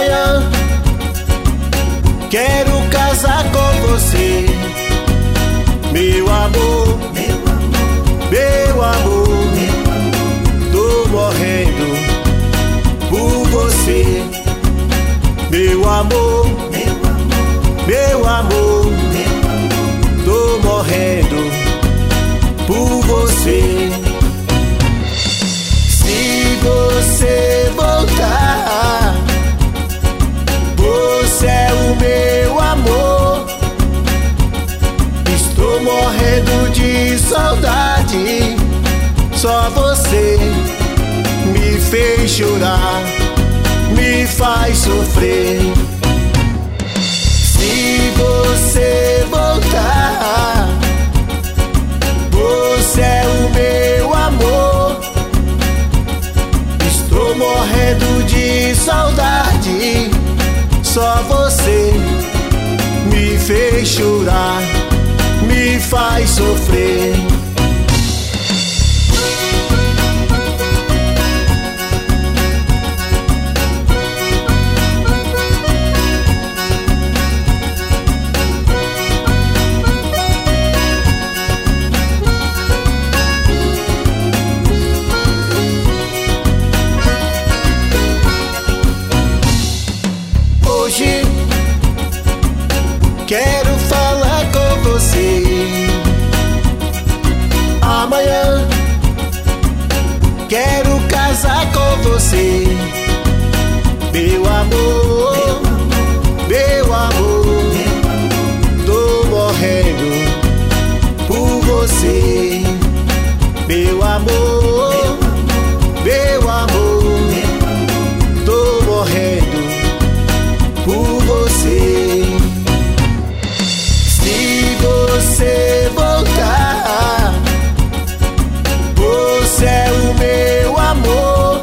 Amanhã quero casar com você, meu amor, meu amor. Tô morrendo por você, meu amor, meu amor. Tô morrendo por você. Se você voltar, você é o meu amor. Estou morrendo de saudade. Só você me fez chorar, me faz sofrer. Se você voltar, você é o meu amor. Estou morrendo de saudade. Só você me fez chorar, me faz sofrer. Hoje quero falar com você. Amanhã quero casar com você, meu amor, meu amor. Tô morrendo por você, meu amor, meu amor. Tô morrendo por você. Se você voltar, você é o meu amor.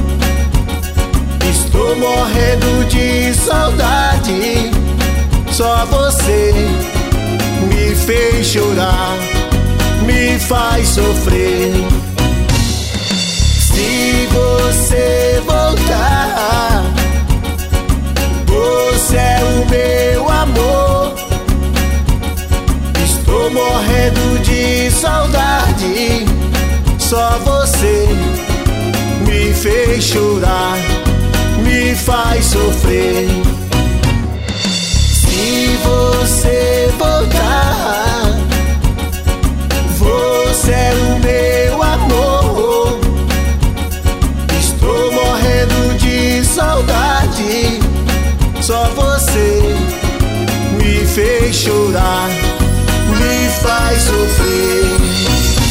Estou morrendo de saudade. Só você me fez chorar, me faz sofrer. Se você voltar, você é o meu amor. Estou morrendo de saudade. Só você me fez chorar, me faz sofrer. Se você voltar, você é o meu amor. Estou morrendo de saudade. Só você me fez chorar, me faz sofrer.